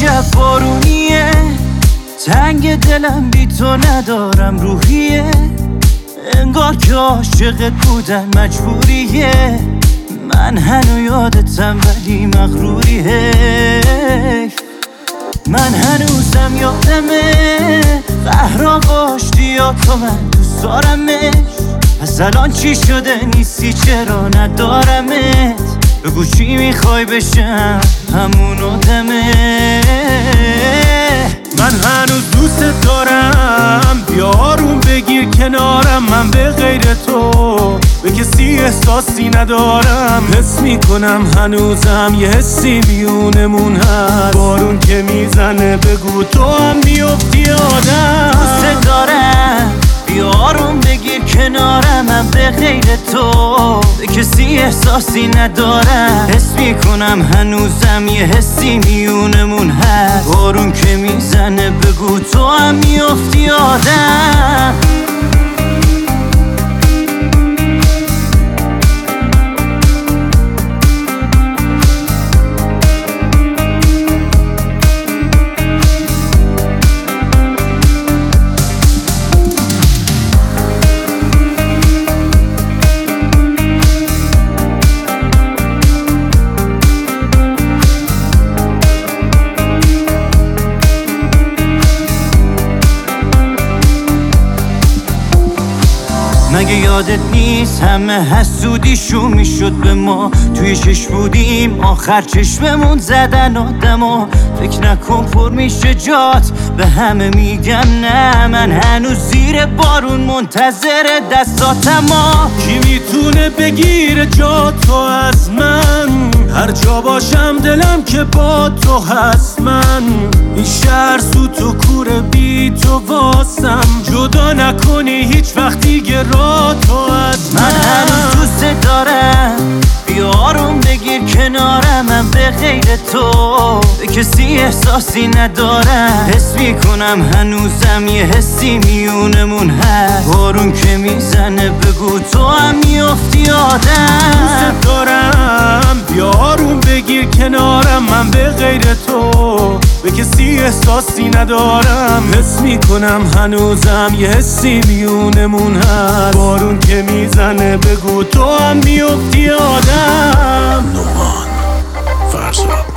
عجب بارونیه، تنگ دلم بی تو ندارم روحیه، انگار که عاشقت بودن مجبوریه، من هنو یادتم ولی مغروریه، من هنوزم یادمه قهرا باشتی یا تو من دوست دارمش، پس الان چی شده نیستی چرا ندارمت، بگو چی میخوای بشم همون آدمه، من هنوز دوست دارم، بیا آروم بگیر کنارم، من به غیر تو به کسی احساسی ندارم، حس میکنم هنوزم یه حسی میونمون هست، بارون که میزنه بگو تو هم میافتی آدم، دوست دارم بیا آروم بگیر کنارم، من به غیر تو به کسی احساسی ندارم، حس میکنم هنوزم یه حسی میونمون هست، بارون که میزنه بگو تو هم میافتی آدم. مگه یادت نیست همه حسودیشون میشد به ما، توی چشم بودیم آخر چشممون زدن آدما، فکر نکن پر میشه جات به همه میگم نه، من هنوز زیر بارون منتظر دستاتما، کی میتونه بگیره جا تو از من، هر جا باشم دلم که با تو هست، من این شهر سوت و کوره بی تو واسم، جدا نکنی هیچ وقت دیگه را تو از من هنوز دوست دارم بیا آروم بگیر کنارم، من به غیر تو به کسی احساسی ندارم، حس میکنم هنوزم یه حسی میونمون هست، بارون که میزنه بگو تو هم میافتی آدم، دوست دارم بیا آروم بگیر کنارم، من به غیر تو به کسی احساسی ندارم، حس میکنم هنوزم یه حسی میونمون هست، بارون که میزنه بگو تو هم میافتی آدم. نومان فرزاد